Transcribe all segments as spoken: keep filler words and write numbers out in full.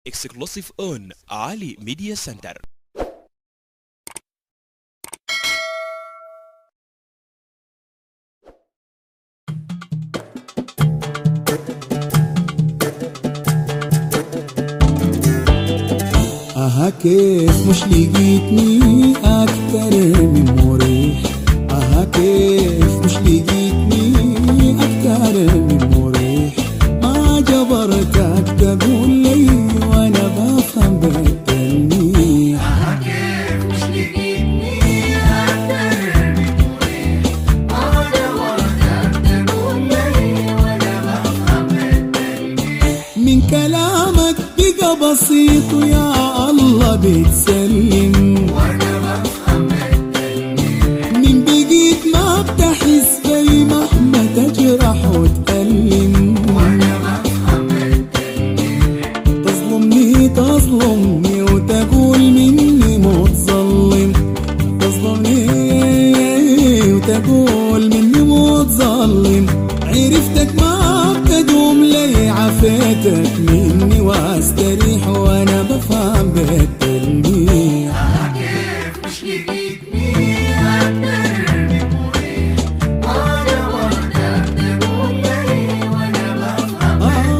Exclusive on Ali Media Center. أها كيف مش لقيتني أكتر من مريح. أها كيف مش لقيتني أكتر من مريح. ما جبرتك تقول لي وأنا بفهم بالتلميح. أها كيف مش لقيتني أكتر من مريح. ما جبرتك تقول لي وأنا بفهم بالتلميح. من كلامك بقى بسيط ويا الله بتسلم وأنا بفهم بالتلميح. من بقيت ما بتحس بي مهما تجرح وتألم. وأنا بفهم بالتلميح. تظلمني تظلمني وتقول مني متظلم. تظلمني وتقول مني متظلم. عرفتك ما بتدوم لي عفيتك مني واستريح وانا بفهم بالتلميح. أها كيف مش لقيتني أكتر من مريح. ما جبرتك تقول لي وأنا بفهم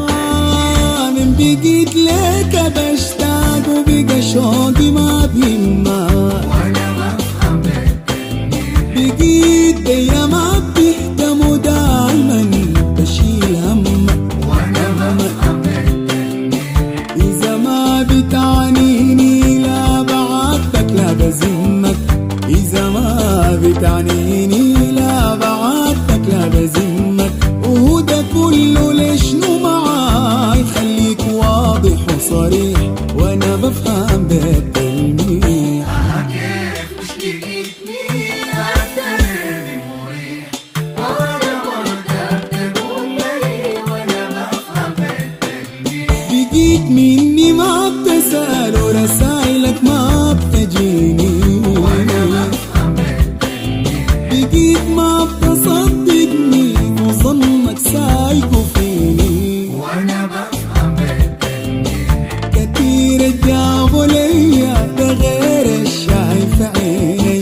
آه من بقيت لك بشتاق وبقى شوقي ما بيهمك. وأنا بفهم بالتلميح. بقيت بيا ما بيهتم ودايما بشيل همك. وأنا بفهم بالتلميح. إذا ما بتعنيني لا بعاتبك لا بذمك. إذا ما بتعنيني لا بعاتبك لا بذمك. وهو ده كله لشنو معاي خليك واضح وصريح وأنا بفهم بالتلميح. أها كيف مش لقيتني أكتر من مريح. ما جبرتك تقول لي وأنا بفهم بالتلميح. بقيت مني ما بتسأل ورسايلك ما بتجيني. وأنا بفهم بالتلميح. بقيت ما بتصدقني وظنك سايقه فيني. وأنا بفهم بالتلميح. كتير جابوا ليا ده غير الشايف عيني.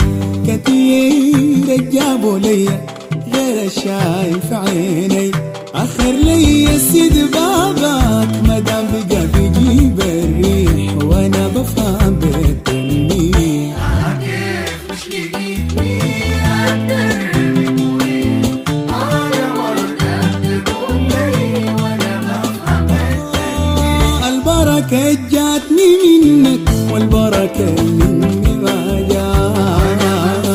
كتير جابوا ليا غير الشايف عيني. آخر ليا سيد بابك مدام بقى بيجيب الريح وأنا بفهم بالتلميح. أها كيف مش لقيتني أكتر من مريح. ما جبرتك تقول لي وأنا بفهم بالتلميح. البركة جاتني منك والبركة مني ما جات.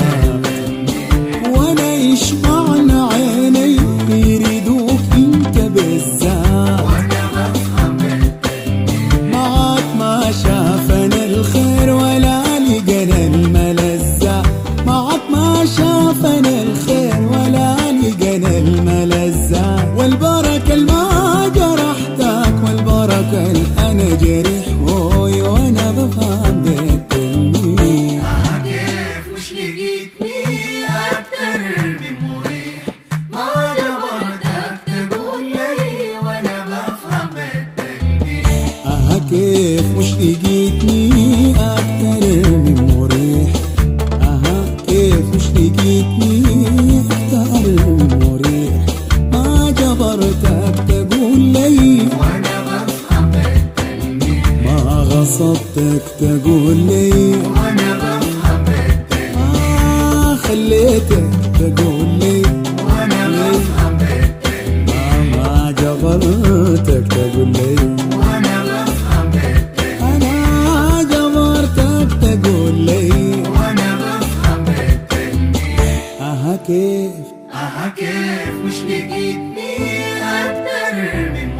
وانا ايش معنى عيني يريدوك انت بالذات. وأنا بفهم بالتلميح. معاك ما شافنا الخير ولا لقنا الملذة. معاك ما شافنا الخير ولا لقنا الملذة. والبركة الما جرحتك والبركة انا جريح هوي وانا بفهم بالتلميح. أها كيف مش لقيتني أكتر من مريح. ما جبرتك تقول لي وأنا بفهم بالتلميح. أها كيف مش لقيتني أكتر من مريح. أها كيف مش لقيتني أكتر من مريح. ما جبرتك تقول لي وأنا بفهم بالتلميح. ما غصبتك تقول لي وأنا بفهم بالتلميح. ما خليتك تقول لي وأنا بفهم بالتلميح. ما جبرتك تقول لي وأنا بفهم بالتلميح. أنا جبرتك تقول لي وأنا بفهم بالتلميح. أها كيف أها كيف مش لقيتني أكتر من